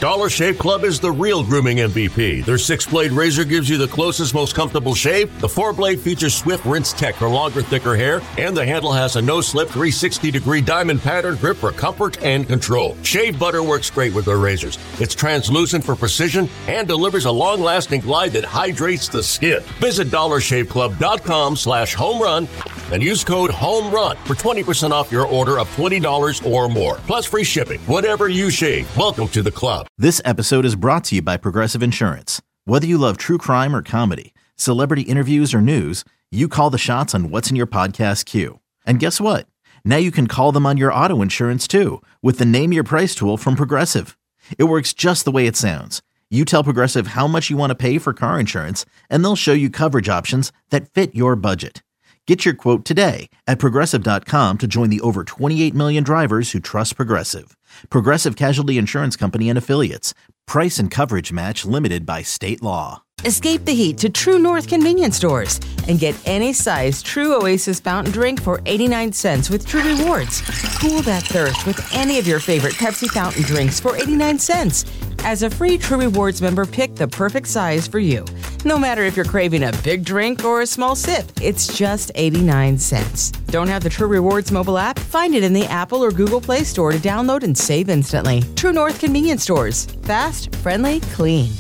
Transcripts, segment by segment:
Dollar Shave Club is the real grooming MVP. Their 6-blade razor gives you the closest, most comfortable shave. The 4-blade features swift rinse tech for longer, thicker hair, and the handle has a no-slip 360-degree diamond pattern grip for comfort and control. Shave butter works great with their razors. It's translucent for precision and delivers a long-lasting glide that hydrates the skin. Visit DollarShaveClub.com/homerun and use code HOMERUN for 20% off your order of $20 or more. Plus free shipping. Whatever you shave, welcome to the club. This episode is brought to you by Progressive Insurance. Whether you love true crime or comedy, celebrity interviews or news, you call the shots on what's in your podcast queue. And guess what? Now you can call them on your auto insurance too with the Name Your Price tool from Progressive. It works just the way it sounds. You tell Progressive how much you want to pay for car insurance, and they'll show you coverage options that fit your budget. Get your quote today at Progressive.com to join the over 28 million drivers who trust Progressive. Progressive Casualty Insurance Company and Affiliates. Price and coverage match limited by state law. Escape the heat to True North convenience stores and get any size True Oasis fountain drink for 89 cents with True Rewards. Cool that thirst with any of your favorite Pepsi fountain drinks for 89 cents. As a free True Rewards member, pick the perfect size for you. No matter if you're craving a big drink or a small sip, it's just 89 cents. Don't have the True Rewards mobile app? Find it in the Apple or Google Play Store to download and save instantly. True North convenience stores. Fast, friendly, clean.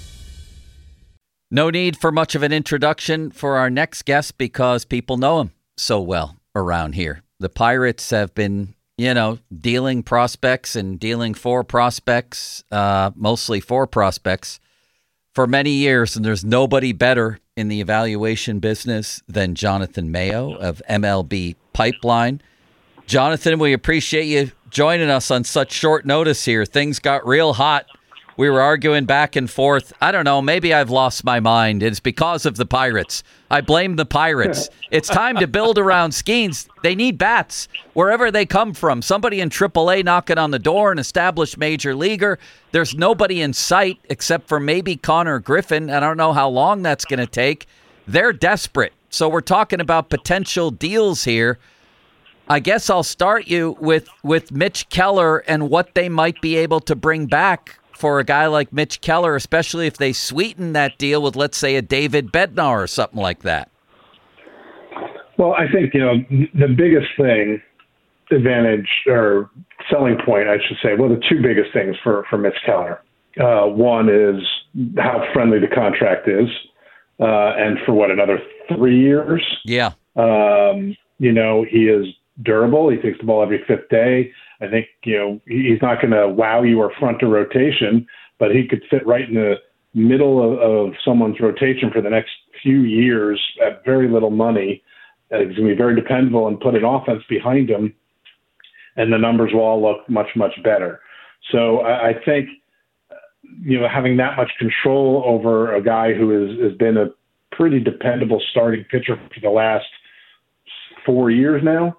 No need for much of an introduction for our next guest because people know him so well around here. The Pirates have been, dealing prospects and dealing for prospects, mostly for prospects, for many years. And there's nobody better in the evaluation business than Jonathan Mayo of MLB Pipeline. Jonathan, we appreciate you joining us on such short notice here. Things got real hot. We were arguing back and forth. I don't know. Maybe I've lost my mind. It's because of the Pirates. I blame the Pirates. It's time to build around Skeens. They need bats wherever they come from. Somebody in AAA knocking on the door, an established major leaguer. There's nobody in sight except for maybe Connor Griffin. I don't know how long that's going to take. They're desperate. So we're talking about potential deals here. I guess I'll start you with Mitch Keller and what they might be able to bring back for a guy like Mitch Keller, especially if they sweeten that deal with, let's say, a David Bednar or something like that. Well, I think, the biggest thing, advantage or selling point, I should say, well, the two biggest things for Mitch Keller. One is how friendly the contract is, and for another 3 years? Yeah. He is durable. He takes the ball every fifth day. I think, he's not going to wow you or front a rotation, but he could fit right in the middle of someone's rotation for the next few years at very little money. He's going to be very dependable and put an offense behind him, and the numbers will all look much, much better. So I think, having that much control over a guy who has been a pretty dependable starting pitcher for the last 4 years now,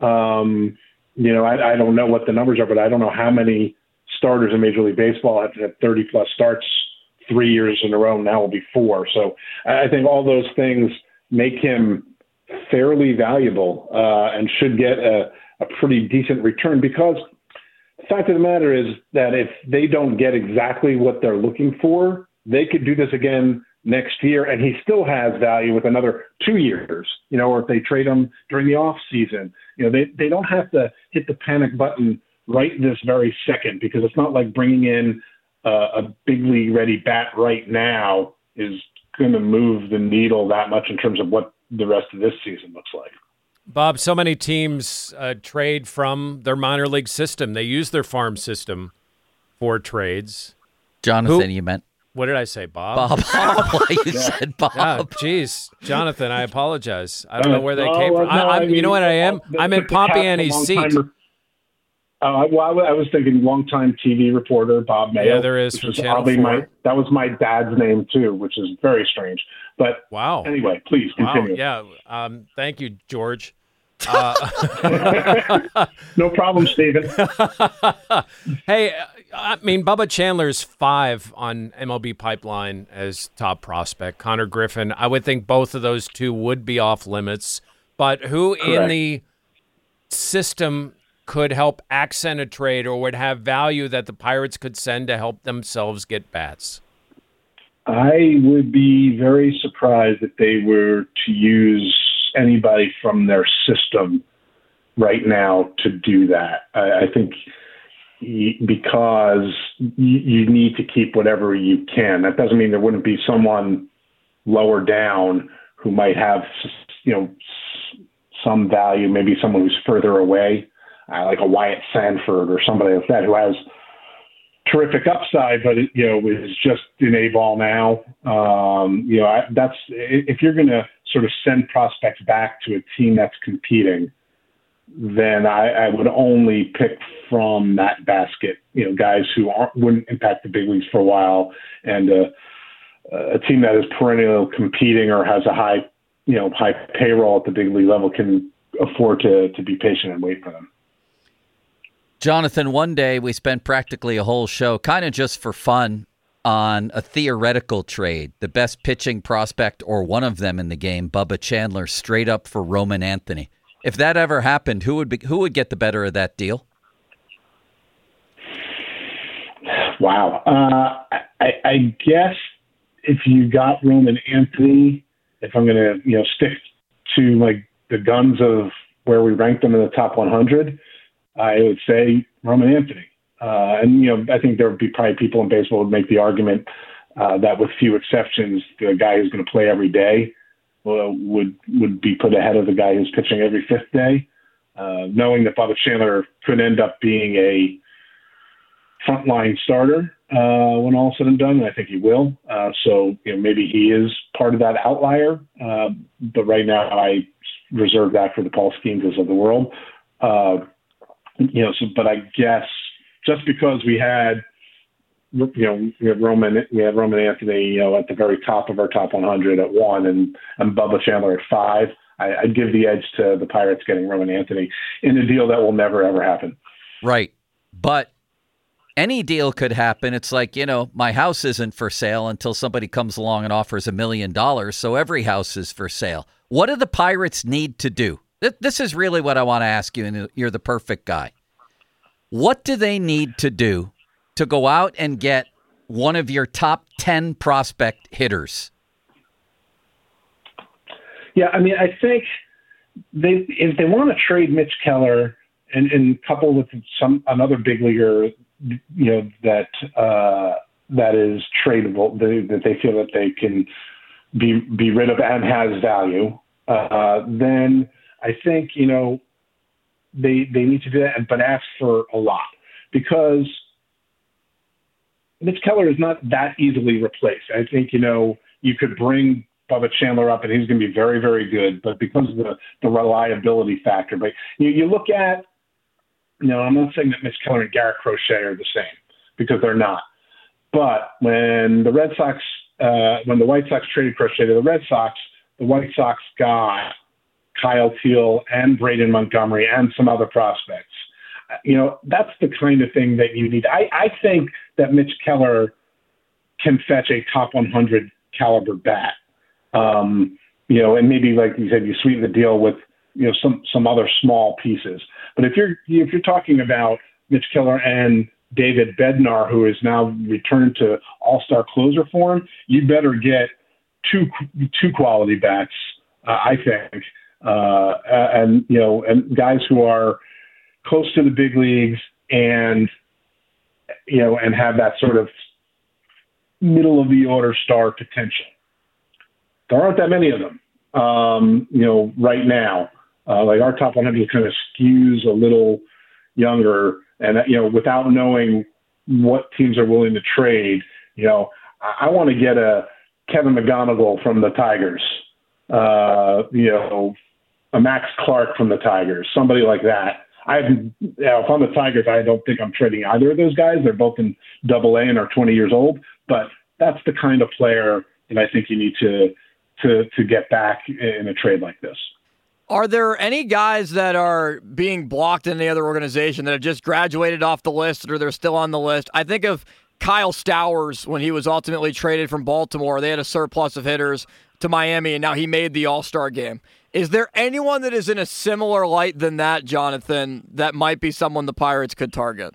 I don't know what the numbers are, but I don't know how many starters in Major League Baseball have had 30-plus starts 3 years in a row. Now will be 4. So I think all those things make him fairly valuable and should get a pretty decent return, because the fact of the matter is that if they don't get exactly what they're looking for, they could do this again next year, and he still has value with another 2 years, or if they trade him during the off season, they don't have to hit the panic button right this very second, because it's not like bringing in a big league ready bat right now is going to move the needle that much in terms of what the rest of this season looks like. Bob, so many teams trade from their minor league system. They use their farm system for trades. Jonathan, you meant? What did I say, Bob? Bob. You said Bob. Yeah, geez, Jonathan, I apologize. I don't know where they came from. You know what I am? I'm in Pompiani's seat. I was thinking longtime TV reporter Bob Mayo. Yeah, there is from Channel 4. That was my dad's name too, which is very strange. But wow. Anyway, please continue. Wow, yeah. Thank you, George. No problem, Steven. Hey, Bubba Chandler's 5 on MLB Pipeline as top prospect. Connor Griffin, I would think both of those two would be off limits. But who in the system could help accent a trade or would have value that the Pirates could send to help themselves get bats? I would be very surprised if they were to use anybody from their system right now to do that. I think because you need to keep whatever you can. That doesn't mean there wouldn't be someone lower down who might have, some value, maybe someone who's further away, like a Wyatt Sanford or somebody like that who has terrific upside, but is just in A ball now. That's if you're going to sort of send prospects back to a team that's competing, then I would only pick from that basket. Guys who wouldn't impact the big leagues for a while, and a team that is perennial competing or has a high payroll at the big league level can afford to be patient and wait for them. Jonathan, one day we spent practically a whole show, kind of just for fun, on a theoretical trade. The best pitching prospect, or one of them in the game, Bubba Chandler, straight up for Roman Anthony. If that ever happened, who would get the better of that deal? Wow. I guess if you got Roman Anthony, if I'm going to stick to like the guns of where we ranked them in the top 100, I would say Roman Anthony. I think there would be probably people in baseball who would make the argument that with few exceptions, the guy who's going to play every day would be put ahead of the guy who's pitching every fifth day. Knowing that Bubba Chandler could end up being a frontline starter when all is said and done, and I think he will. So maybe he is part of that outlier. But right now, I reserve that for the Paul Skeens of the world. But I guess just because we had Roman Anthony, at the very top of our top 100 at 1 and Bubba Chandler at 5, I'd give the edge to the Pirates getting Roman Anthony in a deal that will never, ever happen. Right. But any deal could happen. It's like, my house isn't for sale until somebody comes along and offers $1 million. So every house is for sale. What do the Pirates need to do? This is really what I want to ask you, and you're the perfect guy. What do they need to do to go out and get one of your top 10 prospect hitters? Yeah, I think if they want to trade Mitch Keller and couple with another big leaguer, that is tradable, that they feel that they can be rid of and has value, then I think they need to do that, but ask for a lot, because Mitch Keller is not that easily replaced. I think you could bring Bubba Chandler up, and he's going to be very, very good, but because of the reliability factor. But you look at, I'm not saying that Mitch Keller and Garrett Crochet are the same, because they're not. But when the White Sox traded Crochet to the Red Sox, the White Sox got Kyle Teal and Braden Montgomery and some other prospects. That's the kind of thing that you need. I think that Mitch Keller can fetch a top 100 caliber bat. And maybe, like you said, you sweeten the deal with, some other small pieces. But if you're talking about Mitch Keller and David Bednar, who is now returned to all-star closer form, you better get two quality bats, I think. And guys who are close to the big leagues and have that sort of middle of the order star potential. There aren't that many of them, right now. Like our top 100 kind of skews a little younger, and without knowing what teams are willing to trade, I want to get a Kevin McGonigal from the Tigers, a Max Clark from the Tigers, somebody like that. If I'm the Tigers, I don't think I'm trading either of those guys. They're both in Double-A and are 20 years old, but that's the kind of player that I think you need to get back in a trade like this. Are there any guys that are being blocked in any other organization that have just graduated off the list, or they're still on the list? I think of Kyle Stowers when he was ultimately traded from Baltimore. They had a surplus of hitters to Miami, and now he made the All-Star game. Is there anyone that is in a similar light than that, Jonathan, that might be someone the Pirates could target?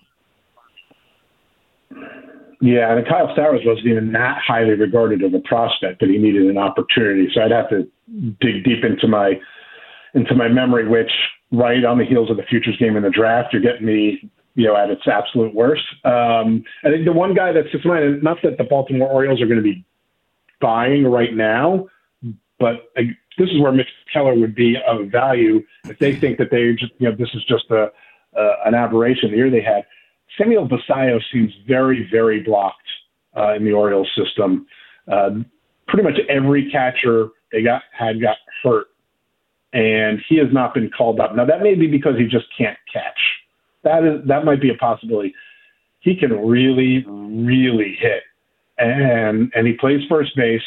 Yeah, and Kyle Stowers wasn't even that highly regarded of a prospect that he needed an opportunity. So I'd have to dig deep into my memory, which right on the heels of the futures game in the draft, you're getting me, at its absolute worst. I think the one guy that's just mine, not that the Baltimore Orioles are going to be buying right now, but this is where Mitch Keller would be of value if they think that they just, this is just an aberration the year they had. Samuel Basallo seems very, very blocked in the Orioles system. Pretty much every catcher they got hurt, and he has not been called up. Now that may be because he just can't catch. That might be a possibility. He can really, really hit, and he plays first base.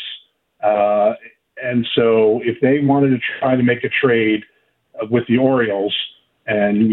And so if they wanted to try to make a trade with the Orioles, and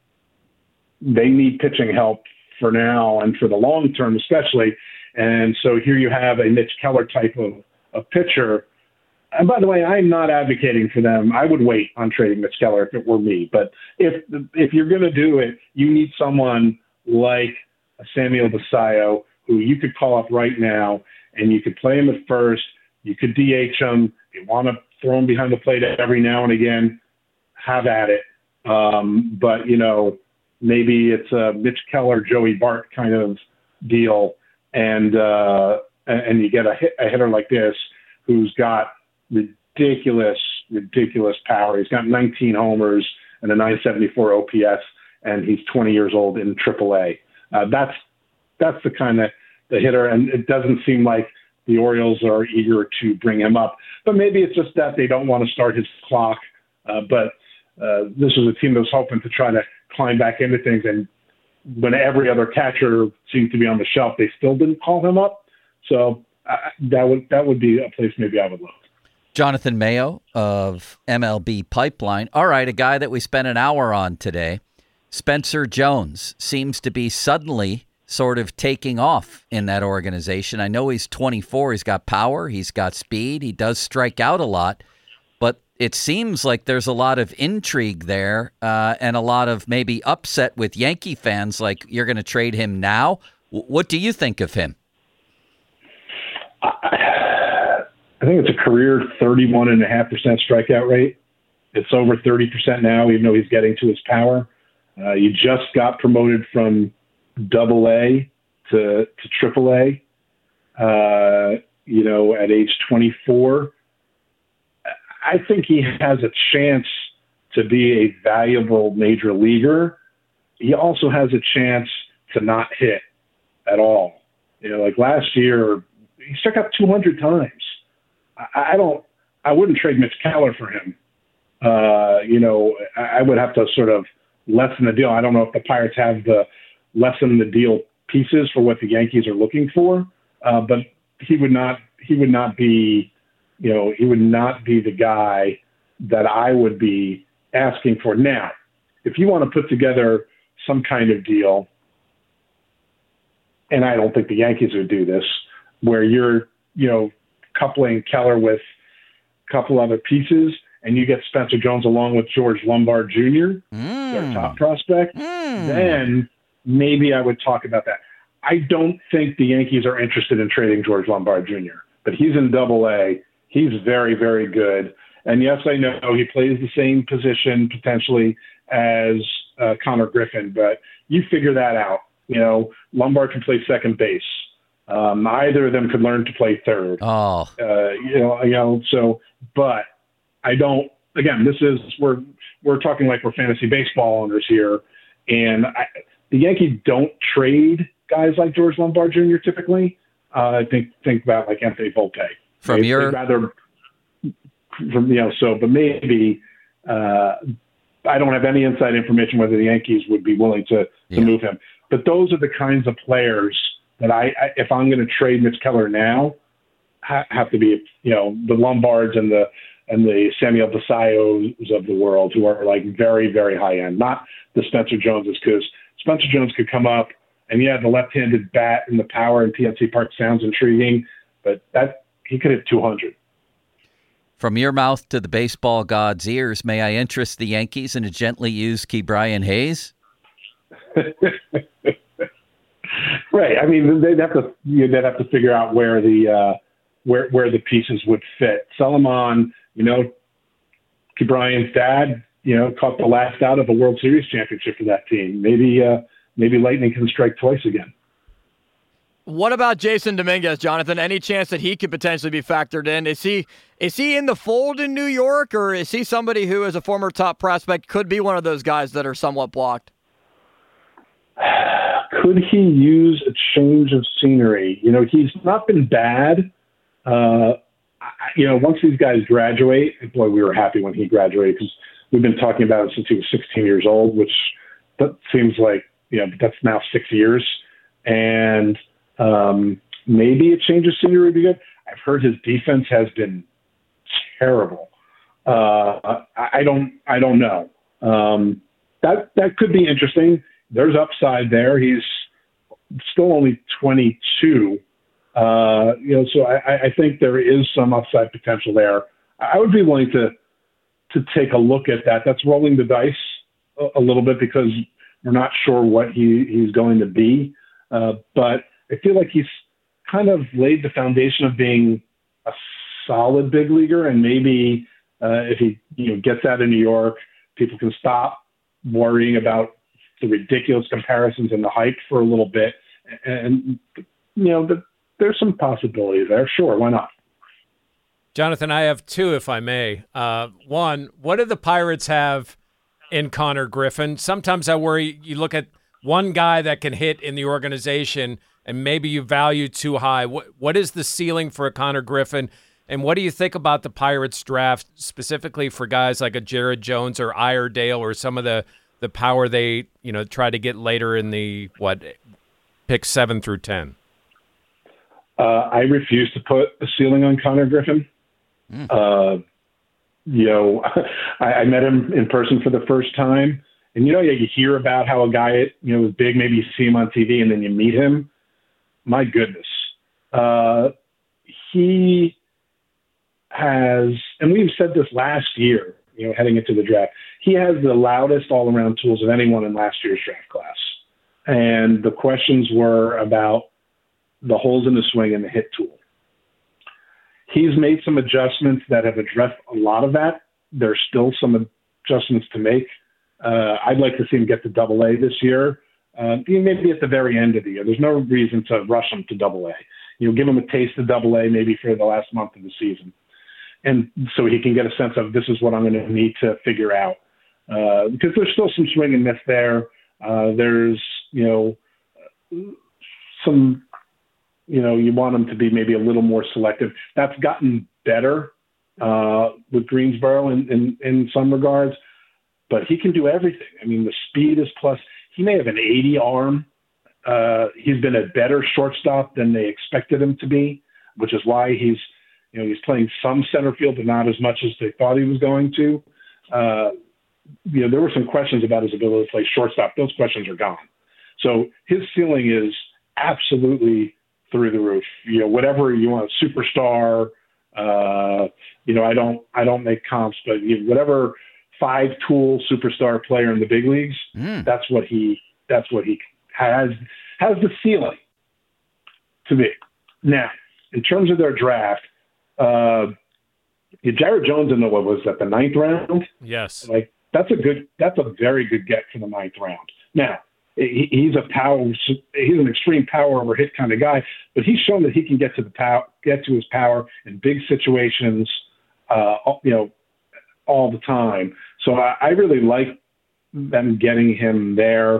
they need pitching help for now and for the long term especially. And so here you have a Mitch Keller type of pitcher. And by the way, I'm not advocating for them. I would wait on trading Mitch Keller if it were me. But if you're going to do it, you need someone like a Samuel Basallo who you could call up right now and you could play him at first. You could DH him. If you want to throw him behind the plate every now and again, have at it. But, maybe it's a Mitch Keller, Joey Bart kind of deal. And you get a hitter like this who's got ridiculous power. He's got 19 homers and a 974 OPS, and he's 20 years old in AAA. That's the kind of the hitter, and it doesn't seem like the Orioles are eager to bring him up. But maybe it's just that they don't want to start his clock. But this was a team that was hoping to try to climb back into things, and when every other catcher seemed to be on the shelf, they still didn't call him up. So that would be a place maybe I would look. Jonathan Mayo of MLB Pipeline. All right, a guy that we spent an hour on today, Spencer Jones, seems to be suddenly sort of taking off in that organization. I know he's 24. He's got power. He's got speed. He does strike out a lot. But it seems like there's a lot of intrigue there and a lot of maybe upset with Yankee fans, like you're going to trade him now. What do you think of him? I think it's a career 31.5% strikeout rate. It's over 30% now, even though he's getting to his power. You just got promoted from AA to AAA, at age 24. I think he has a chance to be a valuable major leaguer. He also has a chance to not hit at all. Like last year, he struck out 200 times. I wouldn't trade Mitch Keller for him. I would have to sort of lessen the deal. I don't know if the Pirates have the lessen the deal pieces for what the Yankees are looking for, but he would not be, he would not be the guy that I would be asking for. Now, if you want to put together some kind of deal, and I don't think the Yankees would do this, where you're, coupling Keller with a couple other pieces, and you get Spencer Jones along with George Lombard Jr., their top prospect, then maybe I would talk about that. I don't think the Yankees are interested in trading George Lombard Jr., but he's in AA. He's very, very good. And yes, I know he plays the same position potentially as Connor Griffin, but you figure that out. Lombard can play second base. Either of them could learn to play third. But I don't, again, we're talking like we're fantasy baseball owners here. And the Yankees don't trade guys like George Lombard Jr. typically. Think about like Anthony Volpe. But maybe, I don't have any inside information whether the Yankees would be willing to move him. But those are the kinds of players that if I'm going to trade Mitch Keller now, have to be, the Lombards and the Samuel Basallos of the world, who are like very, very high end, not the Spencer Joneses, because Spencer Jones could come up and the left-handed bat and the power in PNC Park sounds intriguing, but he could hit 200. From your mouth to the baseball god's ears, may I interest the Yankees in a gently used Ke'Bryan Hayes? Right. I mean, they'd have to figure out where the pieces would fit. Sell them on, Ke'Bryan's dad, caught the last out of a World Series championship for that team. Maybe lightning can strike twice again. What about Jason Dominguez, Jonathan? Any chance that he could potentially be factored in? Is he in the fold in New York, or is he somebody who, as a former top prospect, could be one of those guys that are somewhat blocked? Could he use a change of scenery? He's not been bad. Once these guys graduate, boy, we were happy when he graduated because we've been talking about it since he was 16 years old, which that seems like, that's now 6 years. And maybe a change of scenery would be good. I've heard his defense has been terrible. I don't know. That could be interesting. There's upside there. He's still only 22. So I think there is some upside potential there. I would be willing to take a look at that. That's rolling the dice a little bit because we're not sure what he's going to be. But I feel like he's kind of laid the foundation of being a solid big leaguer, and maybe if he gets out of New York, people can stop worrying about the ridiculous comparisons and the hype for a little bit. And there's some possibilities there. Sure, why not? Jonathan, I have two, if I may. One, what do the Pirates have in Connor Griffin? Sometimes I worry you look at one guy that can hit in the organization and maybe you value too high. What is the ceiling for a Connor Griffin? And what do you think about the Pirates draft specifically for guys like a Jared Jones or Iredale or some of the power they, try to get later in the, picks 7 through 10? I refuse to put a ceiling on Connor Griffin. I met him in person for the first time. And, you hear about how a guy, is big, maybe you see him on TV and then you meet him. My goodness. He has, and we've said this last year, heading into the draft, he has the loudest all-around tools of anyone in last year's draft class. And the questions were about the holes in the swing and the hit tool. He's made some adjustments that have addressed a lot of that. There's still some adjustments to make. I'd like to see him get to Double-A this year, maybe at the very end of the year. There's no reason to rush him to Double-A. Give him a taste of Double-A maybe for the last month of the season. And so he can get a sense of this is what I'm going to need to figure out. Because there's still some swing and miss there. There's, some, you want him to be maybe a little more selective. That's gotten better with Greensboro in some regards, but he can do everything. I mean, the speed is plus. He may have an 80 arm. He's been a better shortstop than they expected him to be, which is why he's playing some center field, but not as much as they thought he was going to. There were some questions about his ability to play shortstop. Those questions are gone. So his ceiling is absolutely through the roof. Whatever you want, superstar. I don't make comps, but whatever 5-tool superstar player in the big leagues, that's what he has the ceiling to be. Now, in terms of their draft, Jared Jones in the 9th round. Yes. That's a very good get for the 9th round. Now, he's an extreme power over hit kind of guy, but he's shown that he can get to his power in big situations, all the time. So I really like them getting him there.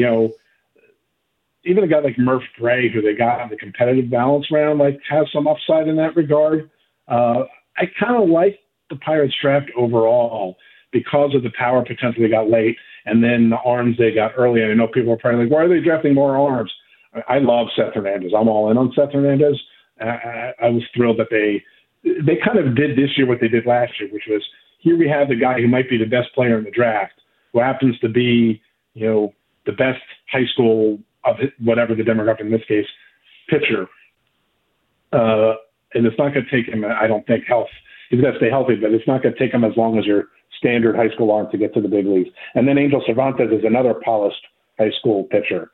Even a guy like Murph Gray, who they got in the competitive balance round, has some upside in that regard. I kind of like the Pirates draft overall because of the power potential they got late and then the arms they got early. And I know people are probably like, why are they drafting more arms? I love Seth Hernandez. I'm all in on Seth Hernandez. I was thrilled that they kind of did this year what they did last year, which was here we have the guy who might be the best player in the draft, who happens to be, the best high school of whatever the demographic in this case, pitcher. And it's not going to take him, I don't think, health he's got to stay healthy, but it's not going to take him as long as your standard high school arm to get to the big leagues. And then Angel Cervantes is another polished high school pitcher.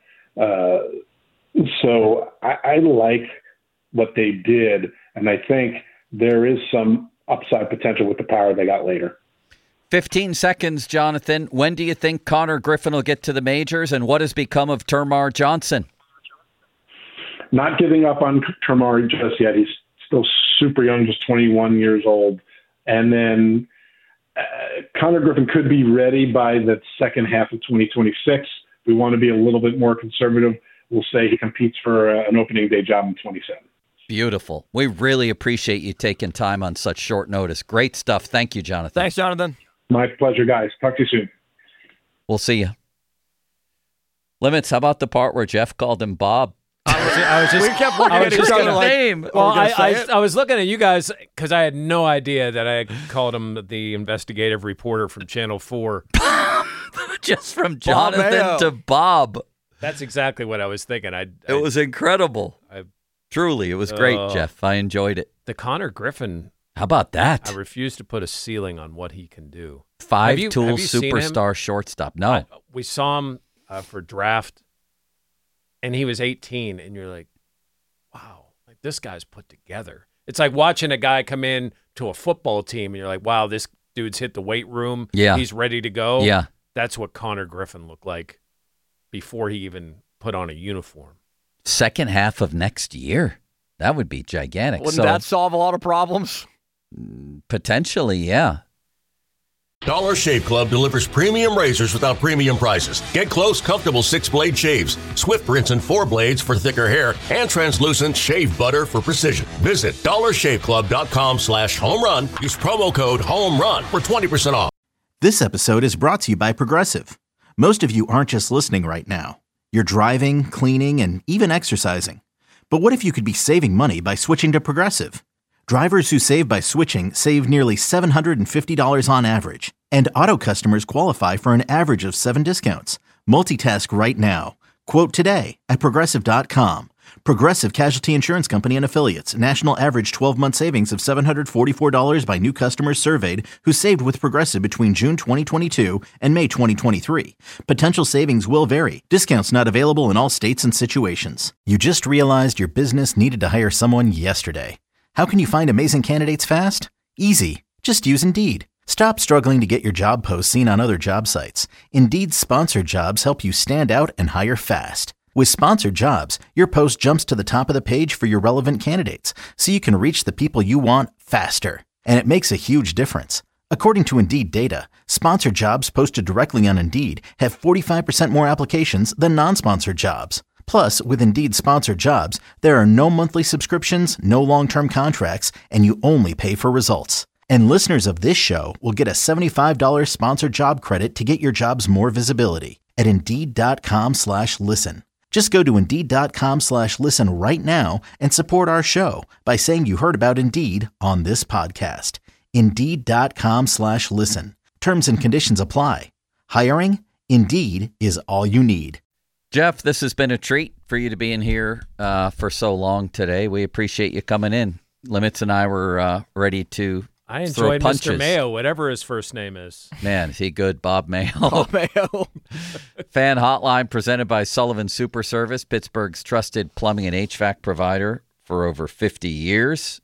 So I like what they did, and I think there is some upside potential with the power they got later. 15 seconds, Jonathan. When do you think Connor Griffin will get to the majors, and what has become of Termarr Johnson? Not giving up on Termarr just yet. He's still super young, just 21 years old. And then Connor Griffin could be ready by the second half of 2026. We want to be a little bit more conservative. We'll say he competes for an opening day job in 27. Beautiful. We really appreciate you taking time on such short notice. Great stuff. Thank you, Jonathan. Thanks, Jonathan. My pleasure, guys. Talk to you soon. We'll see you. Limits, how about the part where Jeff called him Bob? We kept looking at each other like, name. Well, I was looking at you guys because I had no idea that I called him the investigative reporter from Channel 4. Just from Jonathan to Bob. That's exactly what I was thinking. It was incredible. Truly, it was great, Jeff. I enjoyed it. The Connor Griffin. How about that? I refuse to put a ceiling on what he can do. Five-tool superstar shortstop. No. We saw him for draft, and he was 18, and you're like, wow, like this guy's put together. It's like watching a guy come in to a football team, and you're like, wow, this dude's hit the weight room. Yeah. He's ready to go. Yeah. That's what Connor Griffin looked like before he even put on a uniform. Second half of next year. That would be gigantic. Wouldn't that solve a lot of problems? Potentially, yeah. Dollar Shave Club delivers premium razors without premium prices. Get close, comfortable 6-blade shaves, swift rinse and 4 blades for thicker hair, and translucent shave butter for precision. Visit dollarshaveclub.com/home-run. Use promo code HOME-RUN for 20% off. This episode is brought to you by Progressive. Most of you aren't just listening right now. You're driving, cleaning, and even exercising. But what if you could be saving money by switching to Progressive? Drivers who save by switching save nearly $750 on average, and auto customers qualify for an average of 7 discounts. Multitask right now. Quote today at Progressive.com. Progressive Casualty Insurance Company and Affiliates. National average 12-month savings of $744 by new customers surveyed who saved with Progressive between June 2022 and May 2023. Potential savings will vary. Discounts not available in all states and situations. You just realized your business needed to hire someone yesterday. How can you find amazing candidates fast? Easy. Just use Indeed. Stop struggling to get your job posts seen on other job sites. Indeed's sponsored jobs help you stand out and hire fast. With sponsored jobs, your post jumps to the top of the page for your relevant candidates, so you can reach the people you want faster. And it makes a huge difference. According to Indeed data, sponsored jobs posted directly on Indeed have 45% more applications than non-sponsored jobs. Plus, with Indeed sponsored jobs, there are no monthly subscriptions, no long-term contracts, and you only pay for results. And listeners of this show will get a $75 sponsored job credit to get your jobs more visibility at Indeed.com/listen. Just go to Indeed.com/listen right now and support our show by saying you heard about Indeed on this podcast. Indeed.com/listen. Terms and conditions apply. Hiring? Indeed is all you need. Jeff, this has been a treat for you to be in here for so long today. We appreciate you coming in. Limits and I were ready to I enjoyed Mr. Mayo, whatever his first name is. Man, is he good, Bob Mayo. Bob Mayo. Fan Hotline presented by Sullivan Super Service, Pittsburgh's trusted plumbing and HVAC provider for over 50 years.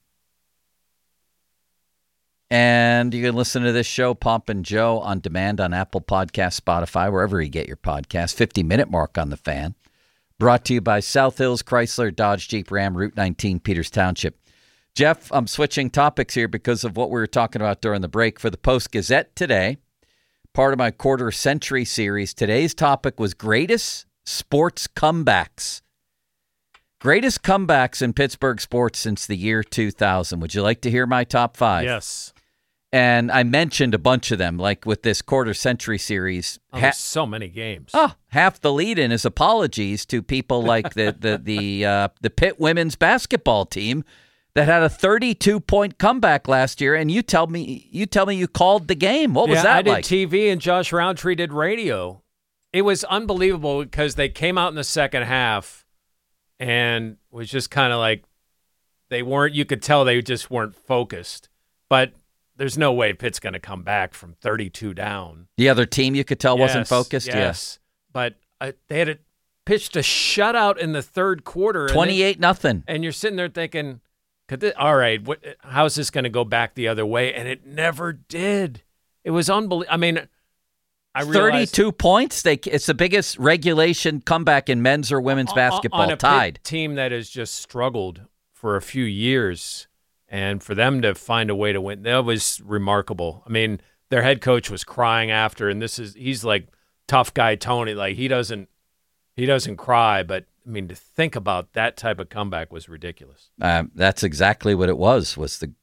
And you can listen to this show, Pomp and Joe, on demand on Apple Podcasts, Spotify, wherever you get your podcasts. 50-minute mark on the Fan. Brought to you by South Hills Chrysler, Dodge, Jeep, Ram, Route 19, Peters Township. Jeff, I'm switching topics here because of what we were talking about during the break. For the Post-Gazette today, part of my quarter century series, today's topic was greatest sports comebacks. Greatest comebacks in Pittsburgh sports since the year 2000. Would you like to hear my top 5? Yes. And I mentioned a bunch of them, like with this quarter century series. There's so many games. Half the lead-in is apologies to people like the Pitt women's basketball team that had a 32-point comeback last year, and you tell me you called the game. What was that like? I did TV, and Josh Roundtree did radio. It was unbelievable because they came out in the second half, and was just kind of like they weren't. You could tell they just weren't focused. But there's no way Pitt's going to come back from 32 down. The other team you could tell wasn't focused? Yes. But they had pitched a shutout in the third quarter. 28-0. And you're sitting there thinking, all right, how's this going to go back the other way? And it never did. It was unbelievable. I mean, I realized 32 points. It's the biggest regulation comeback in men's or women's basketball. On a tied. Pitt team that has just struggled for a few years, and for them to find a way to win, that was remarkable. I mean, their head coach was crying after, and he's like tough guy Tony. Like he doesn't cry, but I mean, to think about that type of comeback was ridiculous. That's exactly what it was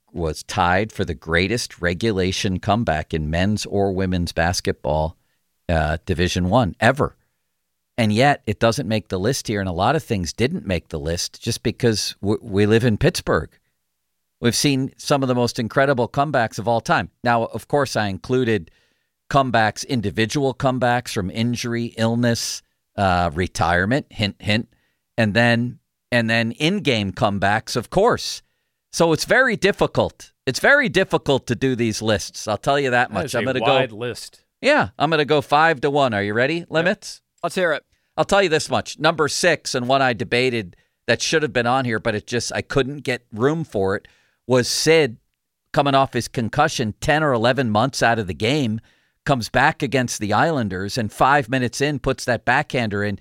tied for the greatest regulation comeback in men's or women's basketball Division I ever. And yet it doesn't make the list here, and a lot of things didn't make the list just because we live in Pittsburgh. We've seen some of the most incredible comebacks of all time. Now, of course, I included comebacks, individual comebacks from injury, illness, retirement, hint, hint, and then in-game comebacks, of course. So it's very difficult. It's very difficult to do these lists. I'll tell you that much. I'm going to go wide list. Yeah, I'm going to go 5-1. Are you ready? Limits? Yep. Let's hear it. I'll tell you this much. Number 6, and one I debated that should have been on here, but I couldn't get room for it, was Sid coming off his concussion 10 or 11 months out of the game, comes back against the Islanders, and 5 minutes in puts that backhander in.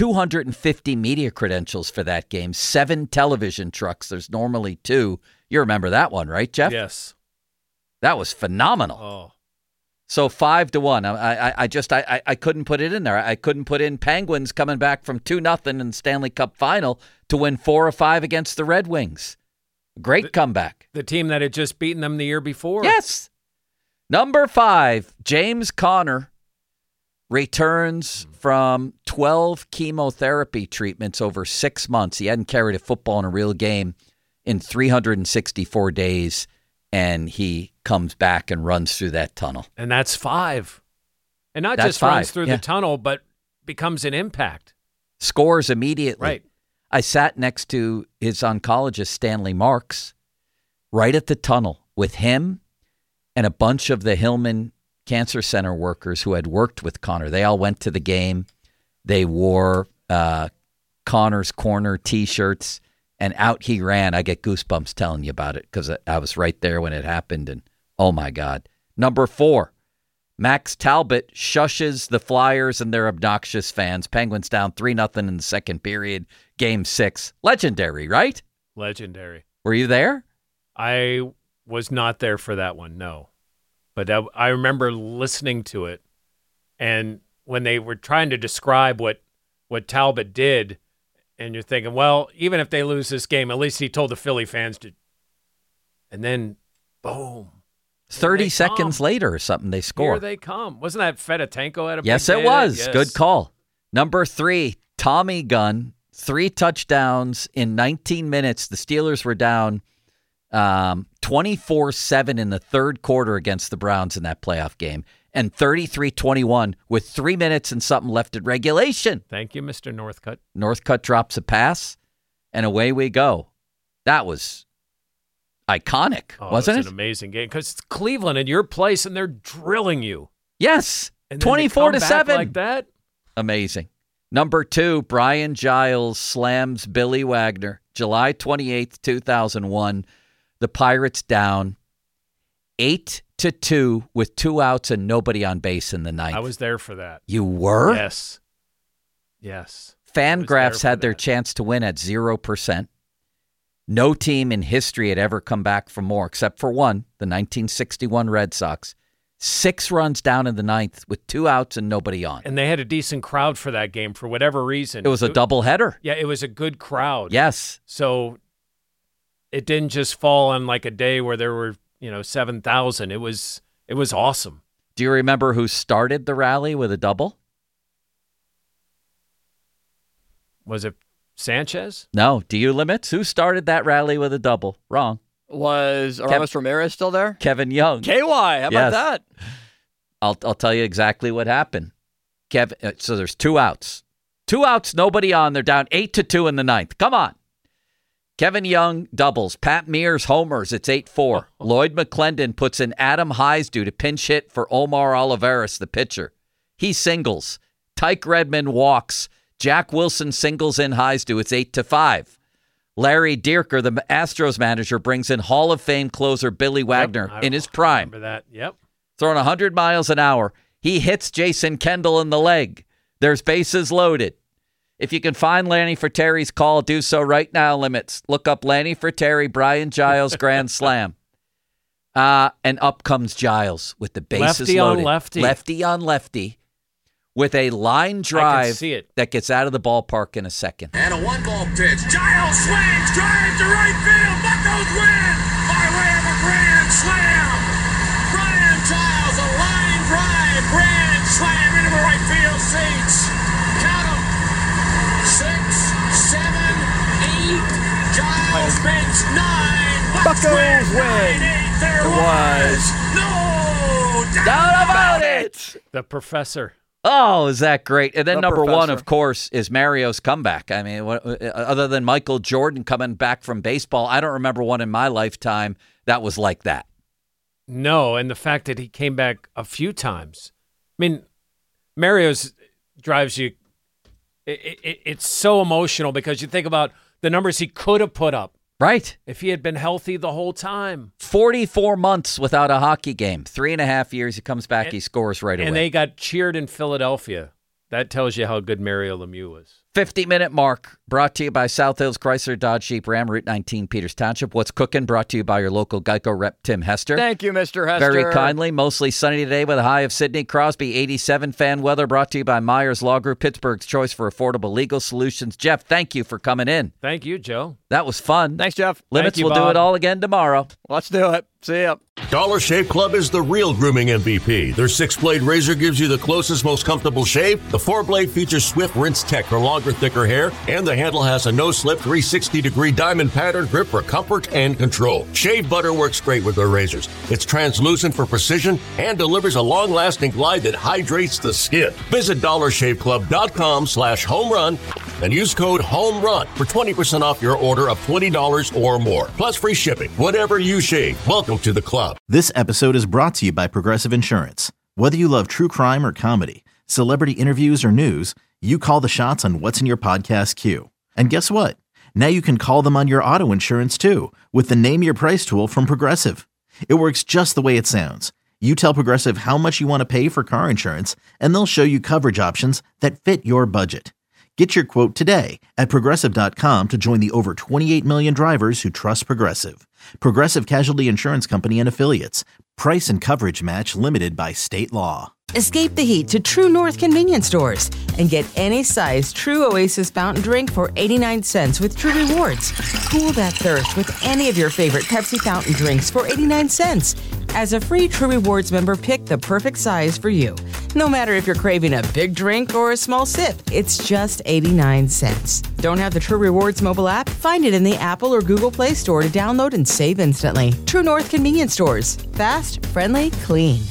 250 media credentials for that game, 7 television trucks. There's normally 2. You remember that one, right, Jeff? Yes. That was phenomenal. Oh. So 5-1. I couldn't put it in there. I couldn't put in Penguins coming back from 2-0 in the Stanley Cup final to win 4 or 5 against the Red Wings. Great comeback. The team that had just beaten them the year before. Yes. Number 5, James Conner returns from 12 chemotherapy treatments over 6 months. He hadn't carried a football in a real game in 364 days, and he comes back and runs through that tunnel. And that's 5. And not just runs through the tunnel, but becomes an impact. Scores immediately. Right. I sat next to his oncologist, Stanley Marks, right at the tunnel with him and a bunch of the Hillman Cancer Center workers who had worked with Conner. They all went to the game. They wore Conner's Corner T-shirts, and out he ran. I get goosebumps telling you about it because I was right there when it happened, and oh my God. Number 4, Max Talbot shushes the Flyers and their obnoxious fans. Penguins down 3-0 in the second period, Game 6. Legendary, right? Legendary. Were you there? I was not there for that one, no. But I remember listening to it, and when they were trying to describe what Talbot did, and you're thinking, well, even if they lose this game, at least he told the Philly fans to. And then, boom. 30 seconds later or something, they score. Here they come. Wasn't that Fedotenko at a Yes, big it was. Yes. Good call. Number 3, Tommy Gunn, 3 touchdowns in 19 minutes. The Steelers were down 24-7 in the third quarter against the Browns in that playoff game, and 33-21 with 3 minutes and something left in regulation. Thank you, Mr. Northcutt. Northcutt drops a pass, and away we go. That was iconic, wasn't it? It's an amazing game because it's Cleveland in your place, and they're drilling you. Yes, and 24-7 like that. Amazing. Number 2, Brian Giles slams Billy Wagner. July 28th, 2001. The Pirates down 8-2 with 2 outs and nobody on base in the ninth. I was there for that. You were? Yes. Fangraphs had their chance to win at 0%. No team in history had ever come back from more, except for one, the 1961 Red Sox. 6 runs down in the ninth with 2 outs and nobody on. And they had a decent crowd for that game for whatever reason. It was a doubleheader. Yeah, it was a good crowd. Yes. So it didn't just fall on like a day where there were, 7,000. It was awesome. Do you remember who started the rally with a double? Was it Sanchez? No. Do you limits? Who started that rally with a double? Wrong. Was Aramis Ramirez still there? Kevin Young. KY, how about that? I'll tell you exactly what happened. So there's 2 outs. 2 outs, nobody on. They're down 8-2 in the ninth. Come on. Kevin Young doubles. Pat Mears homers. It's 8-4. Lloyd McClendon puts in Adam Heisdu to pinch hit for Omar Olivares, the pitcher. He singles. Tyke Redmond walks. Jack Wilson singles in Heisdu. It's 8-5. Larry Dierker, the Astros manager, brings in Hall of Fame closer Billy Wagner in his prime. Remember that? Yep. Throwing 100 miles an hour. He hits Jason Kendall in the leg. There's bases loaded. If you can find Lanny Frateri's call, do so right now, Limits. Look up Lanny Fratteri, Brian Giles, Grand Slam. And up comes Giles with the bases lefty loaded. On lefty. Lefty on lefty with a line drive that gets out of the ballpark in a second. And a 1-ball pitch. Giles swings, drive to right field. Buccos win by way of a grand slam. Brian Giles, a line drive, grand slam into the right field seats. Count them. 6, 7, 8. Giles makes 9. Buccos win. 9-8. There was no doubt about it. The professor. Oh, is that great? And then The number professor. one, of course, is Mario's comeback. I mean, other than Michael Jordan coming back from baseball, I don't remember one in my lifetime that was like that. No, and the fact that he came back a few times. I mean, Mario's drives you. It's so emotional because you think about the numbers he could have put up. Right. If he had been healthy the whole time. 44 months without a hockey game. 3.5 years, he comes back, he scores right away. And they got cheered in Philadelphia. That tells you how good Mario Lemieux was. 50-minute mark brought to you by South Hills Chrysler Dodge Jeep Ram, Route 19, Peters Township. What's cooking? Brought to you by your local Geico rep, Tim Hester. Thank you, Mr. Hester. Very kindly. Mostly sunny today with a high of Sidney Crosby. 87 fan weather brought to you by Myers Law Group, Pittsburgh's choice for affordable legal solutions. Jeff, thank you for coming in. Thank you, Joe. That was fun. Thanks, Jeff. Limits, Thank you, we'll do Bob. it all again tomorrow. Let's do it. See ya. Dollar Shave Club is the real grooming MVP. Their 6-blade razor gives you the closest, most comfortable shave. The 4-blade features swift rinse tech for longer, thicker hair, and the handle has a no-slip 360-degree diamond pattern grip for comfort and control. Shave butter works great with their razors. It's translucent for precision and delivers a long-lasting glide that hydrates the skin. Visit DollarShaveClub.com/homerun and use code HOMERUN for 20% off your order of $20 or more. Plus free shipping. Whatever you shave, welcome to the club. This episode is brought to you by Progressive Insurance. Whether you love true crime or comedy, celebrity interviews or news, you call the shots on what's in your podcast queue. And guess what? Now you can call them on your auto insurance too with the Name Your Price tool from Progressive. It works just the way it sounds. You tell Progressive how much you want to pay for car insurance, and they'll show you coverage options that fit your budget. Get your quote today at Progressive.com to join the over 28 million drivers who trust Progressive. Progressive Casualty Insurance Company and Affiliates. Price and coverage match limited by state law. Escape the heat to True North convenience stores and get any size True Oasis fountain drink for 89 cents with True Rewards. Cool that thirst with any of your favorite Pepsi fountain drinks for 89 cents. As a free True Rewards member, pick the perfect size for you. No matter if you're craving a big drink or a small sip, it's just 89 cents. Don't have the True Rewards mobile app? Find it in the Apple or Google Play Store to download and save instantly. True North convenience stores. Fast, friendly, clean.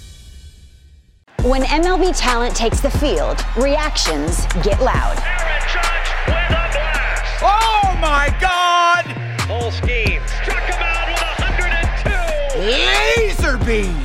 When MLB talent takes the field, reactions get loud. Aaron Judge with a blast. Oh, my God! Full scheme. Struck him out with 102. Laser beam!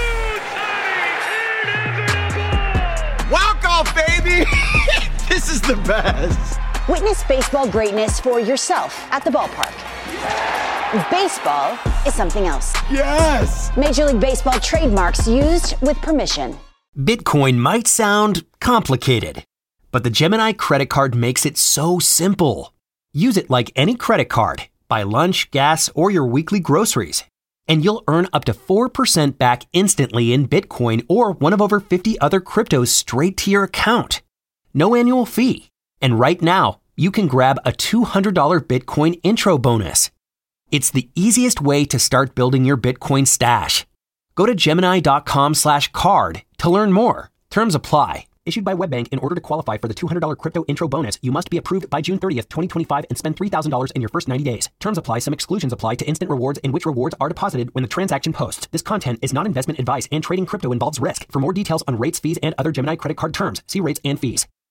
Inevitable. Walk off, baby! This is the best. Witness baseball greatness for yourself at the ballpark. Baseball is something else. Yes! Major League Baseball trademarks used with permission. Bitcoin might sound complicated, but the Gemini credit card makes it so simple. Use it like any credit card. Buy lunch, gas, or your weekly groceries, and you'll earn up to 4% back instantly in Bitcoin or one of over 50 other cryptos straight to your account. No annual fee. And right now, you can grab a $200 Bitcoin intro bonus. It's the easiest way to start building your Bitcoin stash. Go to Gemini.com/card to learn more. Terms apply. Issued by WebBank. In order to qualify for the $200 crypto intro bonus, you must be approved by June 30th, 2025 and spend $3,000 in your first 90 days. Terms apply. Some exclusions apply to instant rewards in which rewards are deposited when the transaction posts. This content is not investment advice and trading crypto involves risk. For more details on rates, fees, and other Gemini credit card terms, see rates and fees.